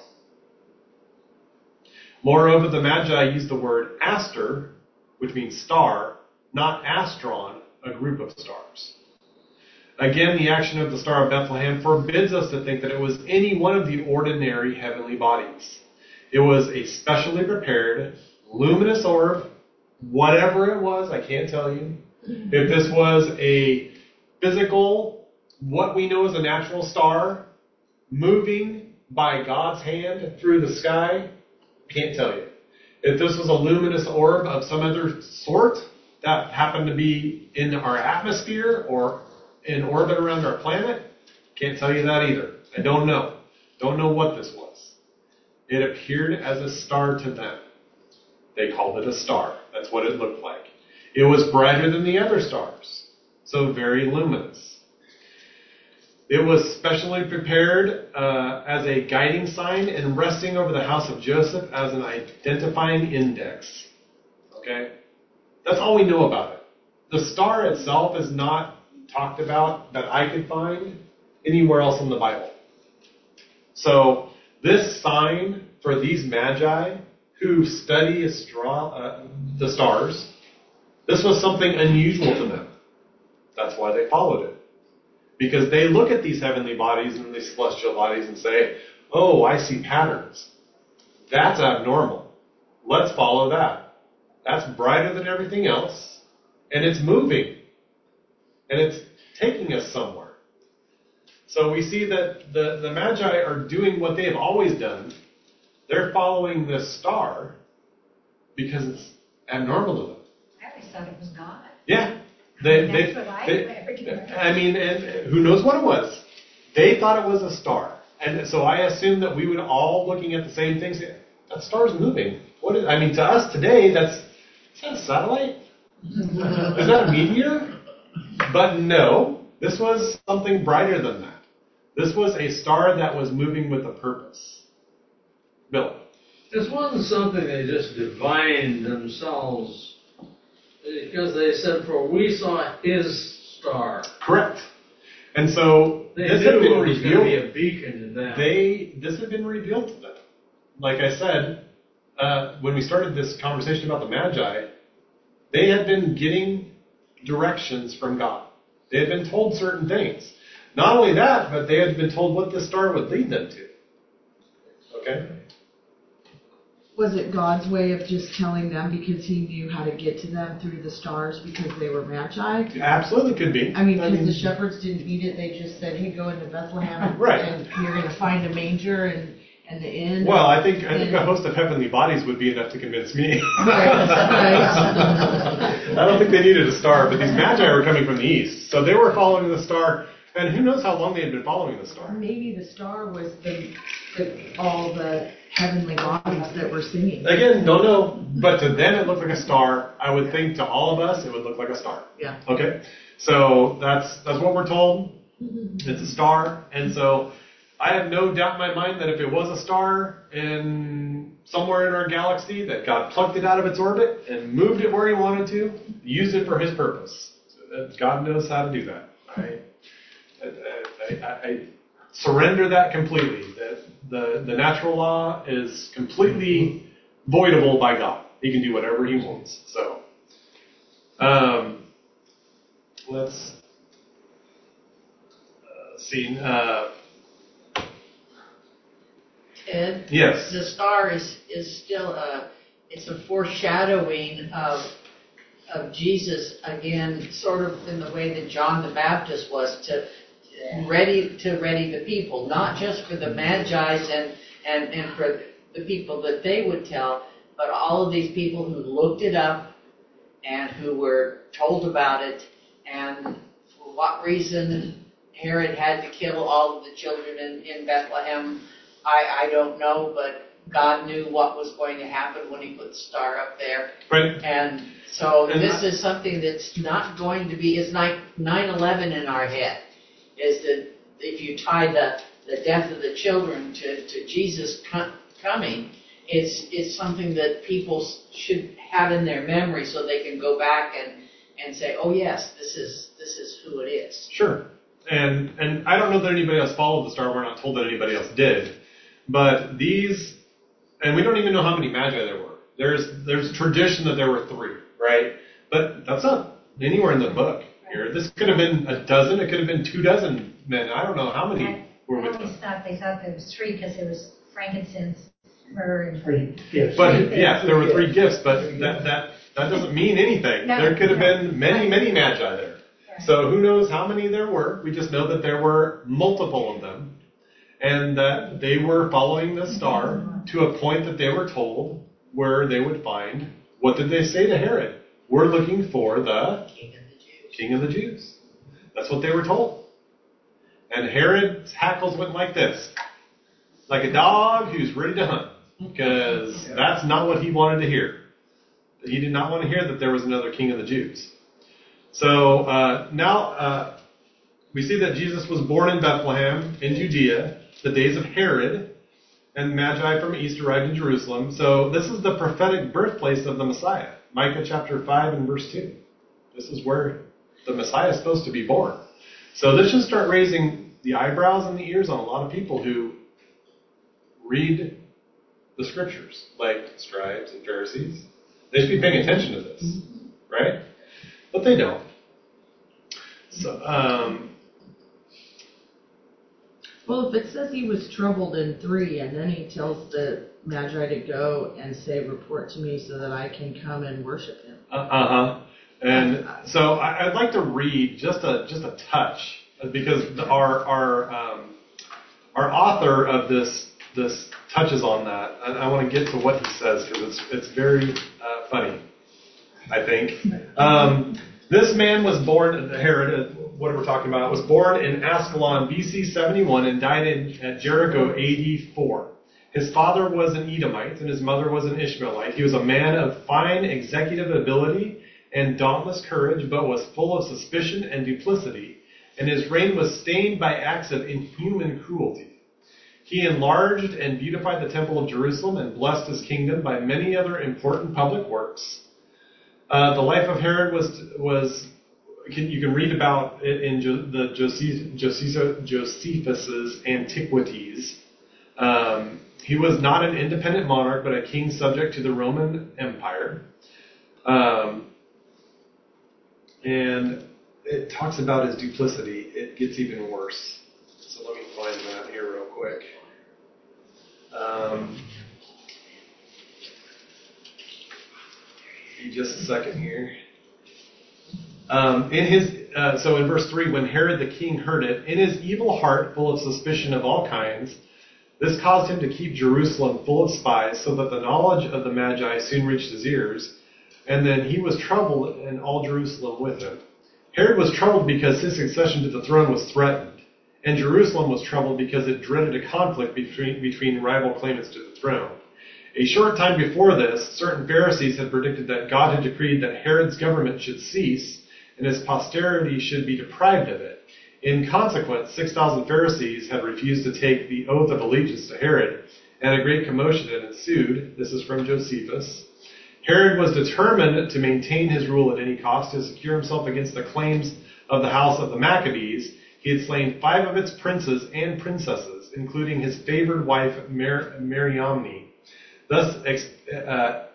Moreover, the Magi used the word aster, which means star, not astron, a group of stars. Again, the action of the Star of Bethlehem forbids us to think that it was any one of the ordinary heavenly bodies. It was a specially prepared, luminous orb, whatever it was, I can't tell you. If this was a physical, what we know as a natural star, moving by God's hand through the sky, can't tell you. If this was a luminous orb of some other sort that happened to be in our atmosphere or in orbit around our planet, can't tell you that either. I don't know. Don't know what this was. It appeared as a star to them. They called it a star. That's what it looked like. It was brighter than the other stars, so very luminous. It was specially prepared uh, as a guiding sign and resting over the house of Joseph as an identifying index. Okay? That's all we know about it. The star itself is not talked about that I could find anywhere else in the Bible. So this sign for these magi who study astro- uh, the stars, this was something unusual to them. That's why they followed it. Because they look at these heavenly bodies and these celestial bodies and say, oh, I see patterns. That's abnormal. Let's follow that. That's brighter than everything else, and it's moving. And it's taking us somewhere. So we see that the, the Magi are doing what they have always done. They're following this star because it's abnormal to them. I always thought it was God. Yeah. They, That's they, what I they, heard. I mean, and who knows what it was. They thought it was a star. And so I assume that we would all, looking at the same thing, say, that star's moving. What is, I mean, to us today, that's, is that a satellite? Is that a meteor? But no, this was something brighter than that. This was a star that was moving with a purpose. Bill. This wasn't something they just divined themselves, because they said, for we saw his star. Correct. And so They this knew had been it was going to be revealed. a beacon to them. They this had been revealed to them. Like I said, uh, when we started this conversation about the Magi, they had been getting directions from God. They had been told certain things. Not only that, but they had been told what the star would lead them to. Okay? Was it God's way of just telling them because he knew how to get to them through the stars because they were magi? Absolutely could be. I mean, because the shepherds didn't need it. They just said, hey, go into Bethlehem Right. and you're going to find a manger and, and the inn. Well, I think I think and, a host of heavenly bodies would be enough to convince me. Right, right. I don't think they needed a star, but these Magi were coming from the east. So they were following the star, and who knows how long they had been following the star. Maybe the star was the, the all the heavenly bodies that were singing. Again, don't know, but to them it looked like a star. I would think to all of us it would look like a star. Yeah. Okay? So that's that's what we're told. It's a star, and so I have no doubt in my mind that if it was a star in somewhere in our galaxy, that God plucked it out of its orbit and moved it where he wanted to, used it for his purpose. So that God knows how to do that. I, I, I, I surrender that completely. That the, the natural law is completely voidable by God. He can do whatever he wants. So, um, let's uh, see. Uh, Ed? Yes. The star is, is still a, it's a foreshadowing of, of Jesus, again, sort of in the way that John the Baptist was, to ready to ready the people, not just for the Magi's and, and, and for the people that they would tell, but all of these people who looked it up and who were told about it, and for what reason Herod had to kill all of the children in, in Bethlehem, I, I don't know, but God knew what was going to happen when he put the star up there. Right. And so And this I, is something that's not going to be, it's like nine eleven in our head, is that if you tie the, the death of the children to, to Jesus co- coming, it's it's something that people should have in their memory so they can go back and, and say, oh yes, this is this is who it is. Sure. And and I don't know that anybody else followed the star. We're not told that anybody else did. But these, and we don't even know how many Magi there were. There's there's tradition that there were three, right? But that's not anywhere in the book here. This could have been a dozen. It could have been two dozen men. I don't know how many I, were I with always them. thought they thought there was three because there was frankincense, myrrh, and Three gifts. But yeah, there were three gifts, but that that that doesn't mean anything. No, There could have no. been many, many Magi there. Right. So who knows how many there were? We just know that there were multiple of them. And that they were following the star to a point that they were told where they would find, what did they say to Herod? We're looking for the King of the Jews. King of the Jews. That's what they were told. And Herod's hackles went like this, like a dog who's ready to hunt, because that's not what he wanted to hear. He did not want to hear that there was another King of the Jews. So uh, now uh, we see that Jesus was born in Bethlehem in Judea, the days of Herod, and Magi from east arrived in Jerusalem. So this is the prophetic birthplace of the Messiah. Micah chapter five and verse two. This is where the Messiah is supposed to be born. So this should start raising the eyebrows and the ears on a lot of people who read the scriptures, like scribes and Pharisees. They should be paying attention to this, right? But they don't. So, um... Well, if it says he was troubled in three, and then he tells the Magi to go and say, report to me so that I can come and worship him. Uh huh. And so I, I'd like to read just a just a touch because the, our our um, our author of this this touches on that, and I want to get to what he says because it's it's very uh, funny, I think. Um, this man was born, Herod, what we're talking about, was born in Ascalon B C seventy-one and died in, at Jericho A D four. His father was an Edomite and his mother was an Ishmaelite. He was a man of fine executive ability and dauntless courage, but was full of suspicion and duplicity, and his reign was stained by acts of inhuman cruelty. He enlarged and beautified the temple of Jerusalem and blessed his kingdom by many other important public works. Uh, the life of Herod was was can, you can read about it in jo, the Joseph, Josephus's Antiquities. Um, he was not an independent monarch, but a king subject to the Roman Empire. Um, and it talks about his duplicity. It gets even worse. So let me find that here real quick. Um, just a second here. Um, in his uh, so in verse three, when Herod the king heard it, in his evil heart, full of suspicion of all kinds, this caused him to keep Jerusalem full of spies, so that the knowledge of the Magi soon reached his ears, and then he was troubled, and all Jerusalem with him. Herod was troubled because his succession to the throne was threatened, and Jerusalem was troubled because it dreaded a conflict between, between rival claimants to the throne. A short time before this, certain Pharisees had predicted that God had decreed that Herod's government should cease, and his posterity should be deprived of it. In consequence, six thousand Pharisees had refused to take the oath of allegiance to Herod, and a great commotion had ensued. This is from Josephus. Herod was determined to maintain his rule at any cost to secure himself against the claims of the house of the Maccabees. He had slain five of its princes and princesses, including his favored wife Mar- Mariamne, thus ex- uh,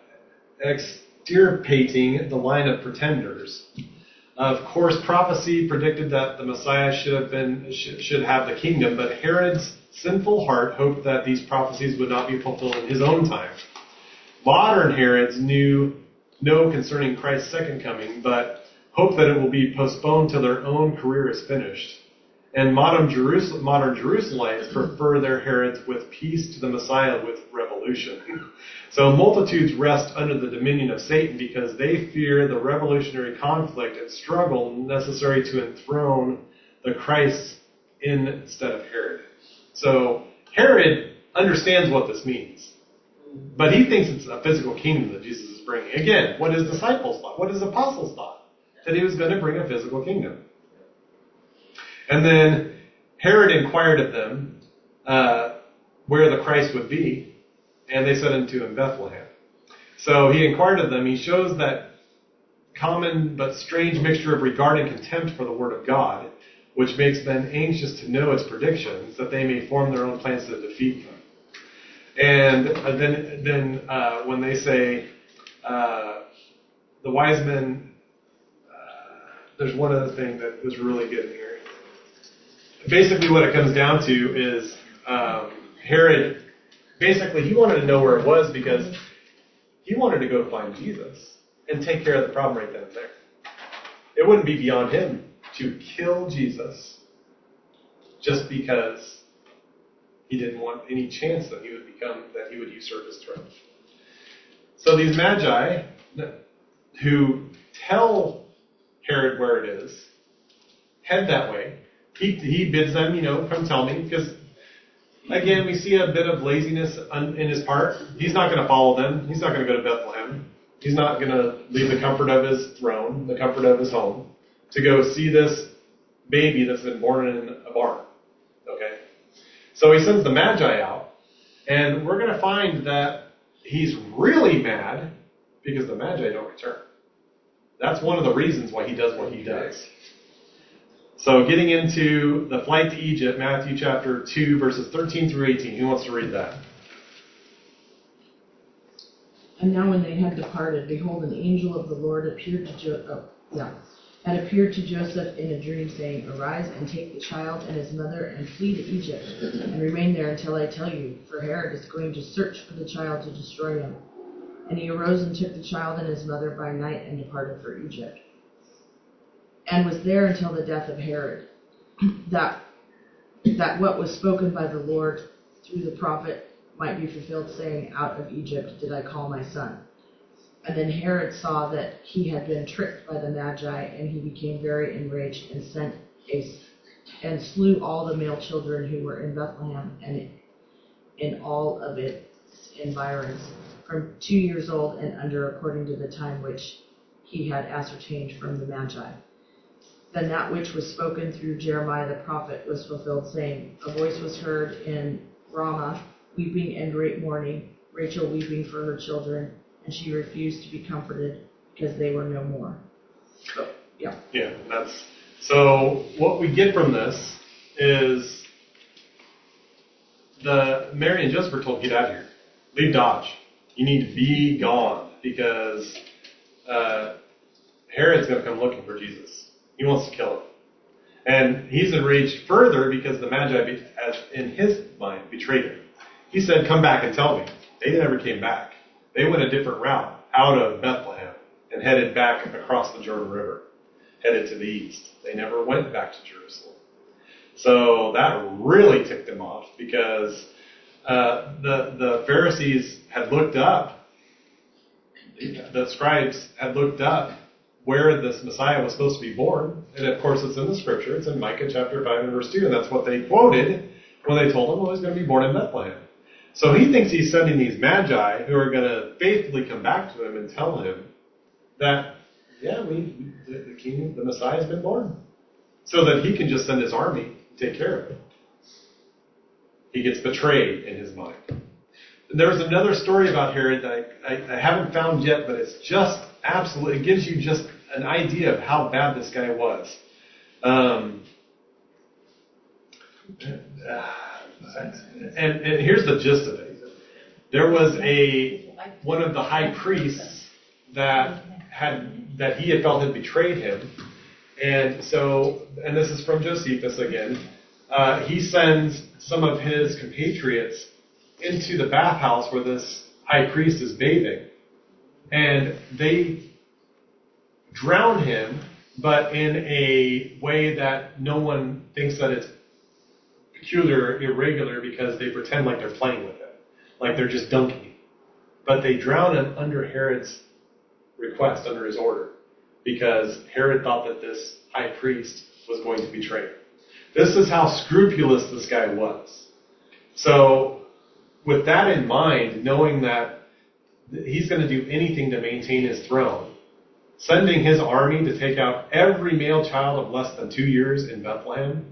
extirpating the line of pretenders. Of course, prophecy predicted that the Messiah should have been should, should have the kingdom, but Herod's sinful heart hoped that these prophecies would not be fulfilled in his own time. Modern Herods knew no concerning Christ's second coming, but hope that it will be postponed till their own career is finished. And modern Jerusalem, modern Jerusalemites prefer their Herods with peace to the Messiah with revolution. So multitudes rest under the dominion of Satan because they fear the revolutionary conflict and struggle necessary to enthrone the Christ instead of Herod. So Herod understands what this means, but he thinks it's a physical kingdom that Jesus is bringing. Again, what his disciples thought, what his apostles thought, that he was going to bring a physical kingdom. And then Herod inquired of them uh, where the Christ would be, and they said unto him, Bethlehem. So he inquired of them. He shows that common but strange mixture of regard and contempt for the word of God, which makes men anxious to know its predictions, that they may form their own plans to defeat them. And uh, then, then uh, when they say uh, the wise men, uh, there's one other thing that was really good in here. Basically what it comes down to is um, Herod, basically he wanted to know where it was because he wanted to go find Jesus and take care of the problem right then and there. It wouldn't be beyond him to kill Jesus just because he didn't want any chance that he would become, that he would usurp his throne. So these magi who tell Herod where it is, head that way. He, he bids them, you know, come tell me, because, again, we see a bit of laziness in his part. He's not going to follow them. He's not going to go to Bethlehem. He's not going to leave the comfort of his throne, the comfort of his home, to go see this baby that's been born in a barn. Okay? So he sends the Magi out, and we're going to find that he's really mad because the Magi don't return. That's one of the reasons why he does what he does. So getting into the flight to Egypt, Matthew chapter two, verses thirteen through eighteen. Who wants to read that? And now when they had departed, behold, an angel of the Lord appeared to jo- oh, yeah, had appeared to Joseph in a dream, saying, Arise and take the child and his mother and flee to Egypt, and remain there until I tell you, for Herod is going to search for the child to destroy him. And he arose and took the child and his mother by night and departed for Egypt, and was there until the death of Herod. that that what was spoken by the Lord through the prophet might be fulfilled, saying, "Out of Egypt did I call my son." And then Herod saw that he had been tricked by the Magi, and he became very enraged and sent a and slew all the male children who were in Bethlehem and in all of its environs, from two years old and under, according to the time which he had ascertained from the Magi. Then that which was spoken through Jeremiah the prophet was fulfilled, saying, "A voice was heard in Ramah, weeping and great mourning, Rachel weeping for her children, and she refused to be comforted because they were no more." So, yeah. Yeah, that's so. What we get from this is the Mary and Joseph are told, "Get out of here, leave Dodge. You need to be gone because uh, Herod's going to come looking for Jesus. He wants to kill him." And he's enraged further because the Magi, be- as in his mind, betrayed him. He said, "Come back and tell me." They never came back. They went a different route out of Bethlehem and headed back across the Jordan River, headed to the east. They never went back to Jerusalem. So that really ticked them off because uh, the the Pharisees had looked up, the scribes had looked up where this Messiah was supposed to be born. And of course it's in the scripture. It's in Micah chapter five and verse two. And that's what they quoted when they told him, well, he's going to be born in Bethlehem. So he thinks he's sending these magi who are going to faithfully come back to him and tell him that, yeah, we the, the king, the Messiah has been born. So that he can just send his army and take care of it. He gets betrayed in his mind. And there's another story about Herod that I, I, I haven't found yet, but it's just absolutely, it gives you just an idea of how bad this guy was. Um, and, and here's the gist of it. There was a one of the high priests that had that he had felt had betrayed him, and so, and this is from Josephus again. Uh, he sends some of his compatriots into the bathhouse where this high priest is bathing, and they drown him, but in a way that no one thinks that it's peculiar, irregular, because they pretend like they're playing with him, like they're just dunking him. But they drown him under Herod's request, under his order, because Herod thought that this high priest was going to betray him. This is how scrupulous this guy was. So, with that in mind, knowing that he's going to do anything to maintain his throne, sending his army to take out every male child of less than two years in Bethlehem,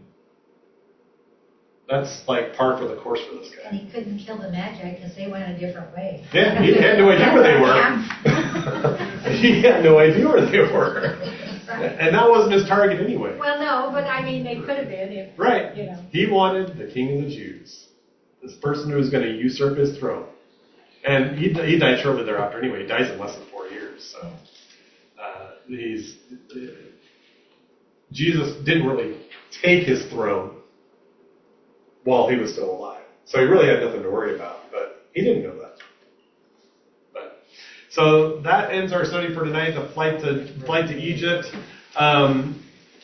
that's like par for the course for this guy. And he couldn't kill the Magi because they went a different way. Yeah, he had no idea where they were. He had no idea where they were. And that wasn't his target anyway. Well, no, but I mean, they could have been if, right. you know. He wanted the king of the Jews, this person who was going to usurp his throne. And he, he died shortly thereafter anyway. He dies in less than four years. So uh, he's uh, Jesus didn't really take his throne while he was still alive. So he really had nothing to worry about. But he didn't know that. But so that ends our study for tonight, the flight to flight to Egypt. Um,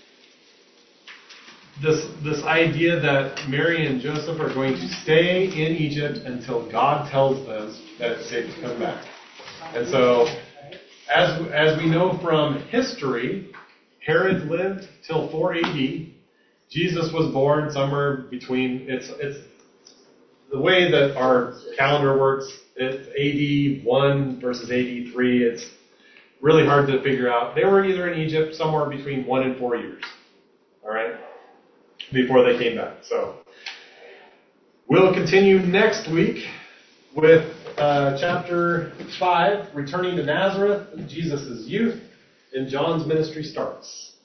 this this idea that Mary and Joseph are going to stay in Egypt until God tells them that it's safe to come back. And so, as as we know from history, Herod lived till four A D. Jesus was born somewhere between, it's it's the way that our calendar works, it's A D one versus A D three. It's really hard to figure out. They were either in Egypt somewhere between one and four years. All right? Before they came back. So we'll continue next week with uh, chapter five, returning to Nazareth, Jesus' youth, and John's ministry starts.